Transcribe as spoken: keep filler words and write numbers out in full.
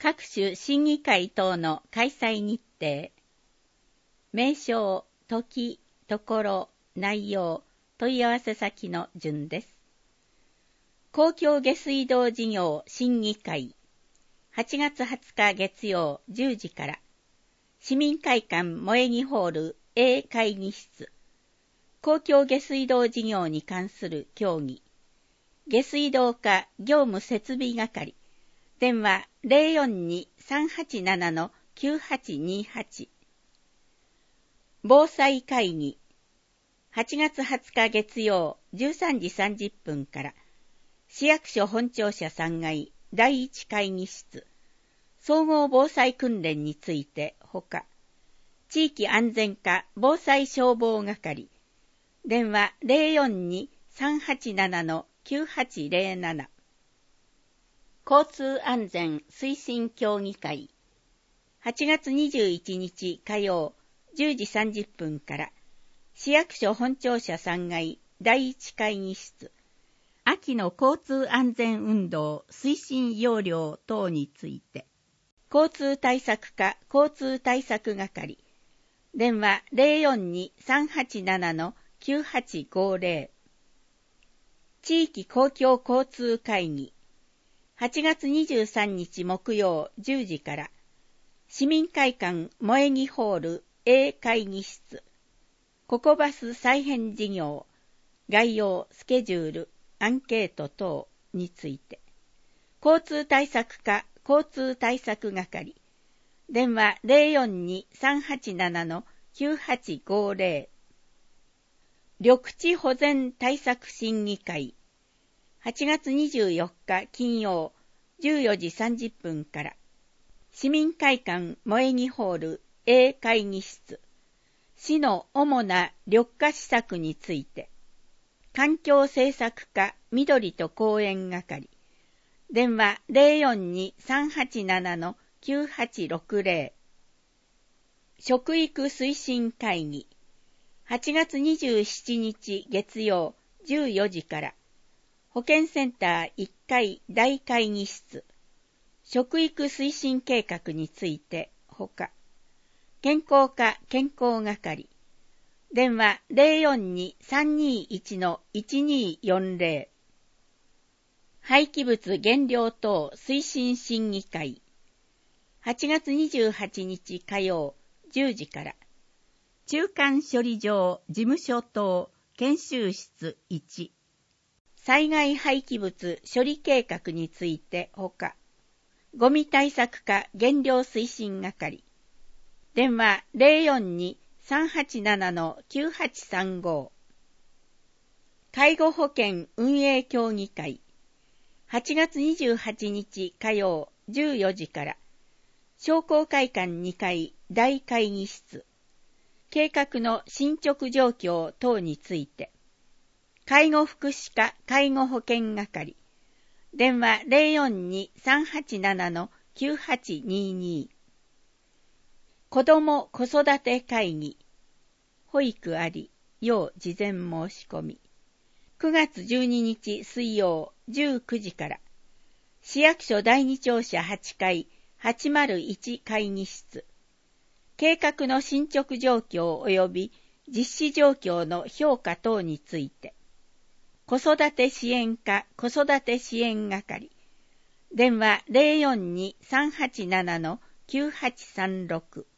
各種審議会等の開催日程、名称、時、ところ、内容、問い合わせ先の順です。公共下水道事業審議会、はちがつはつか月曜じゅうじから、市民会館萌木ホール A 会議室、公共下水道事業に関する協議、下水道課業務設備係、電話 ゼロよんに さんはちなな きゅうはちにはち。防災会議、はちがつはつか月曜じゅうさんじさんじゅっぷんから、市役所本庁舎さんがいだいいち会議室、総合防災訓練についてほか、地域安全課防災消防係、電話 ゼロよんに さんはちなな きゅうはちゼロなな。交通安全推進協議会、はちがつにじゅういちにち火曜じゅうじさんじゅっぷんから、市役所本庁舎さんがいだいいち会議室、秋の交通安全運動推進要領等について、交通対策課交通対策係、電話 ゼロよんに さんはちなな きゅうはちごゼロ。地域公共交通会議、はちがつにじゅうさんにち木曜じゅうじから、市民会館萌木ホール A 会議室、ココバス再編事業、概要、スケジュール、アンケート等について、交通対策課交通対策係、電話 ゼロよんに さんはちなな きゅうはちごゼロ。緑地保全対策審議会、はちがつにじゅうよっか金曜じゅうよじさんじゅっぷんから、市民会館萌木ホール A 会議室、市の主な緑化施策について、環境政策課緑と公園係、電話 ゼロよんに さんはちなな きゅうはちろくゼロ。食育推進会議、はちがつにじゅうしちにち月曜じゅうよじから、保健センターいっかい大会議室、食育推進計画についてほか、健康課健康係、電話 ゼロよんに さんにいち いちによんゼロ。廃棄物減量等推進審議会、はちがつにじゅうはちにち火曜じゅうじから、中間処理場事務所等研修室いち、災害廃棄物処理計画についてほか、ゴミ対策課減量推進係、電話 ゼロよんに さんはちなな きゅうはちさんご。介護保険運営協議会、はちがつにじゅうはちにち火曜じゅうよじから、商工会館にかい大会議室、計画の進捗状況等について、介護福祉課介護保険係、電話 ゼロよんに さんはちなな きゅうはちにに。子ども子育て会議、保育あり、要事前申し込み。くがつじゅうににち水曜じゅうくじから、市役所だいに庁舎はちかいはちまるいち会議室、計画の進捗状況及び実施状況の評価等について、子育て支援課子育て支援係、電話 ゼロよんに さんはちなな きゅうはちさんろく。